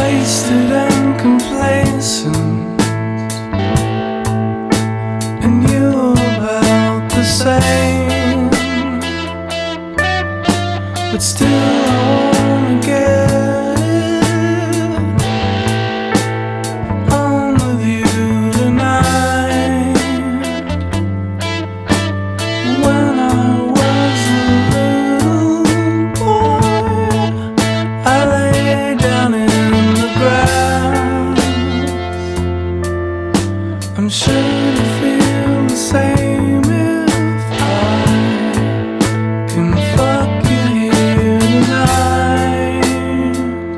wasted and complacent, and you're about the same, but still I wanna get it on with you tonight. When I was a little boy, I lay down in the grass. I'm sure you feel the same if I can fuck you here tonight.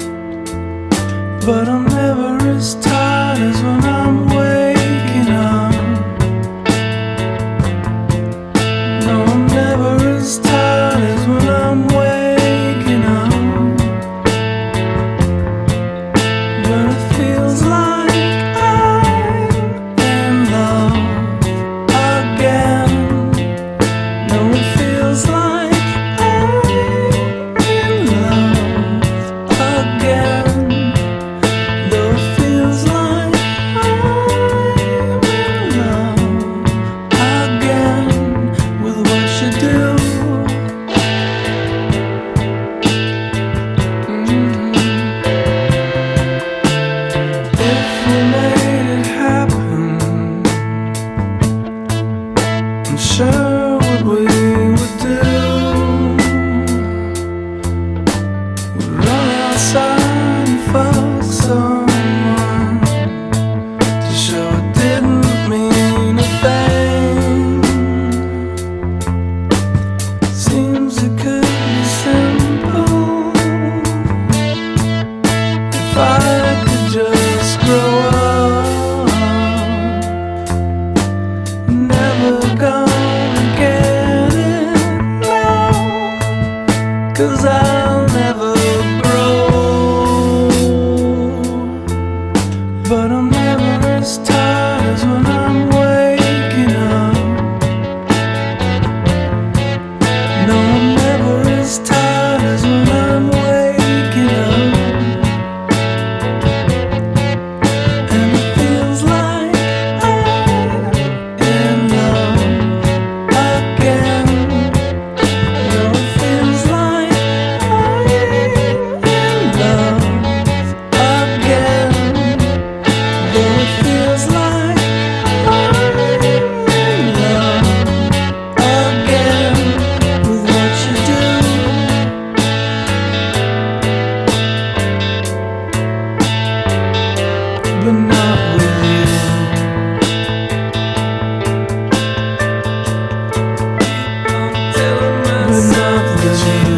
But I'm never as tired as when I'm waking up. No, I'm never as tired as when I'm waking up. But it feels like I'm in love again. No, it feels like I'm in love again. Though it feels like I'm in love again with what you do. If we made it happen, I'm sure what we would do would run outside and fuck someone to show it didn't mean a thing. Seems it could be simple if I could just grow up. Never gonna get it now, 'cause I'll never grow. But I'm never as tired as when I'm waking up. No, I'm never as tired as when I'm waking up. And it feels like I'm in love again. No, it feels like I'm in love again. Though it feels like I'm in love again with what you do. But not with you. But not with you.